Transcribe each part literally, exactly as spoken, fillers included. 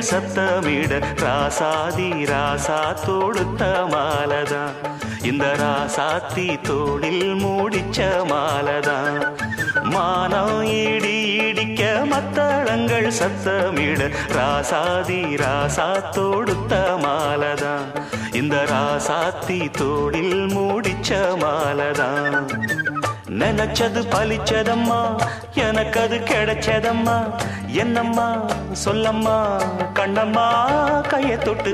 சத்தமிட ராசாதி ராசா தொடுத்த மாலதான் இந்த ராசாத்தி தோளில் மூடிச்ச மாலதான் மானம் இடி இடிக்க மத்தளங்கள் சத்தமிட ராசாதி ராசா தொடுத்த மாலதான் இந்த ராசாத்தி தோளில் மூடிச்ச மாலதான் நினைச்சது பலிச்சதம்மா எனக்கு அது கிடைச்சதம்மா என்னம்மா சொல்லம்மா கண்ணம்மா கைய தொட்டு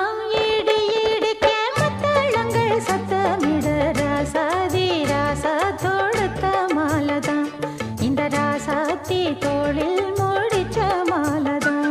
சத்தமிட ராசாதி ராசா தொடுத்த மாலதான் இந்த ராசாத்தி தோளில் மூடிச்ச மாலதான்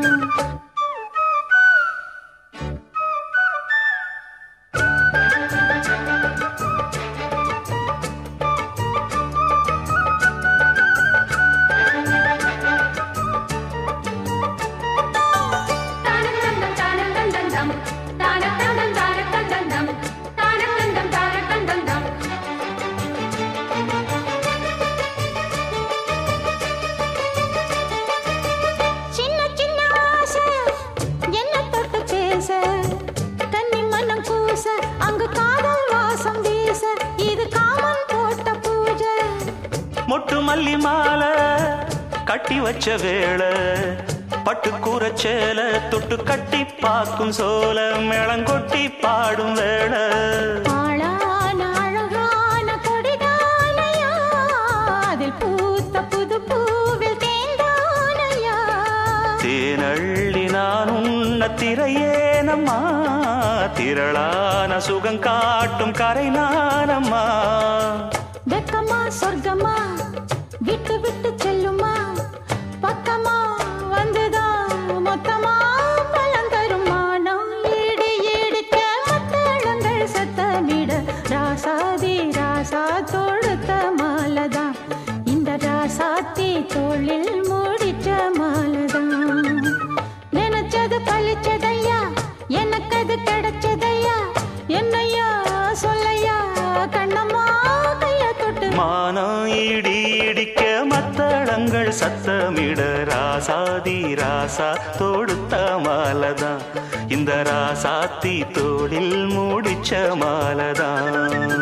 மொட்டு மல்லி மாலை கட்டி வச்ச வேளை பட்டு கூரச்சேல தொட்டு கட்டி பாக்கும் சோல மேளங்கொட்டி பாடும் வேளை தேனள்ளி நான் உன்ன திரையேனம்மா திரளான சுகம் காட்டும் கரை நானம்மா வெக்கமா சொர்க்கமா விட்டு விட்டு செல்லுமா பக்கமா வந்துதான் மொத்தமா பலம் தருமா நான் ஈடு ஈடுக்க மத்தளங்கள் சத்தமிட ராசாதி ராசா தொடுத்த மாலதான் இந்த ராசாத்தி தோளில் மூடிச்ச மாலதான் நினைச்சது பழிச்சதையா எனக்கு அது கிடைச்சதையா என்னையா சொல்லையா கண்ணம்மா மானம் இடி இடிக்க மத்தளங்கள் சத்தமிட ராசாதி ராசா தொடுத்த மாலதான் இந்த ராசாத்தி தோளில் மூடிச்ச மாலதான்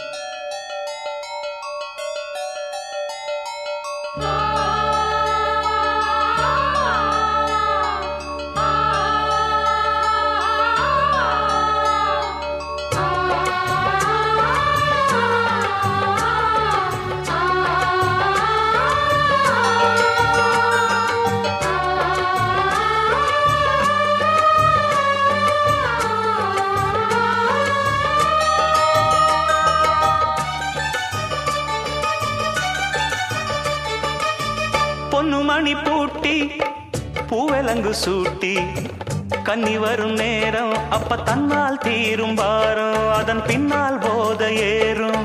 பொன்னுமணி பூட்டி பூவலங்கு சூட்டி கன்னி வரும் நேரம் அப்ப தன்னால் தீரும் பாரம் அதன் பின்னால் போத ஏறும்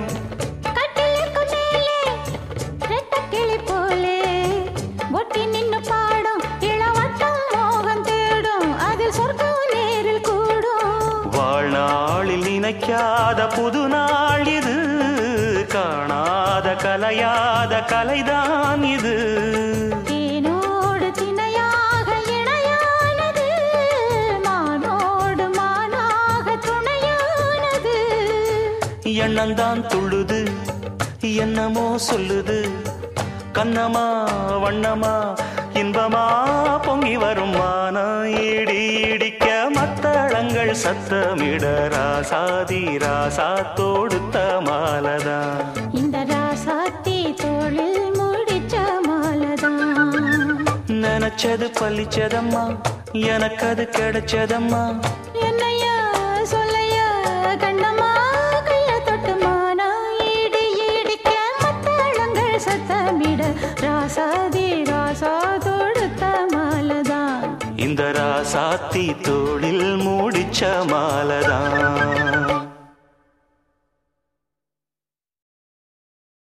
ஒட்டி நின்னு பாடும் இளவட்டம் மோகம் தேடும் அதில் சொர்க்கம் நேரில் கூடும் வாழ்நாளில் நினைக்காத புது நாள் இது காணாத கலையாத கலைதான் இது தேனோடு திணையாக இணையானது மானோடு மானாக துணையானது எண்ணந்தான் துள்ளுது என்னமோ சொல்லுது கண்ணமா வண்ணமா இன்பமா பொங்கி வரும் மானம் இடி இடிக்க மத்தளங்கள் சத்தமிட ராசாதி ராசா தொடுத்த மாலதான் இந்த ராசாத்தி தோளில் மூடிச்ச மாலதான் நினைச்சது பழிச்சதம்மா எனக்கு அது கிடைச்சதம்மா என்னையா சொல்லையா கண்ணம்மா கைய தொட்டு மானா ஈடு ஈடிக்க மத்தளங்கள் சத்தமிட ராசாதி ராசா தொடுத்த மாலதான் இந்த ராசாத்தி தோளில் மூடிச்ச மாலதான்